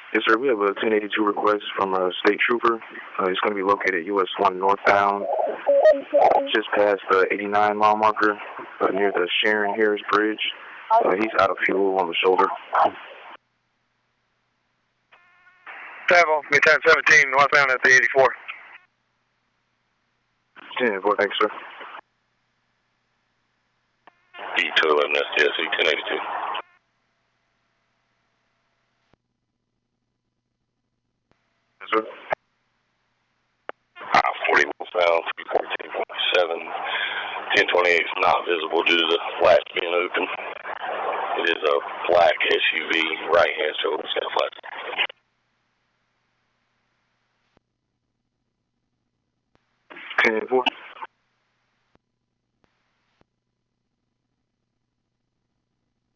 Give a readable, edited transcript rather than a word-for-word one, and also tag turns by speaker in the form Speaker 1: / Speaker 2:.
Speaker 1: Yes, sir. We have a 1082 request from a state trooper. He's going to be located US 1 northbound, just past the 89 mile marker near the Sharon Harris Bridge. He's out of fuel on the shoulder.
Speaker 2: Travel, midtown 17, northbound at the 84.
Speaker 1: 10-4, thanks, sir.
Speaker 3: E211 STSC 1082.
Speaker 1: Yes, sir.
Speaker 3: 40 south, 314.7. 1028 is not visible due to the flats being open. It is a black SUV, right hand shoulder, flat.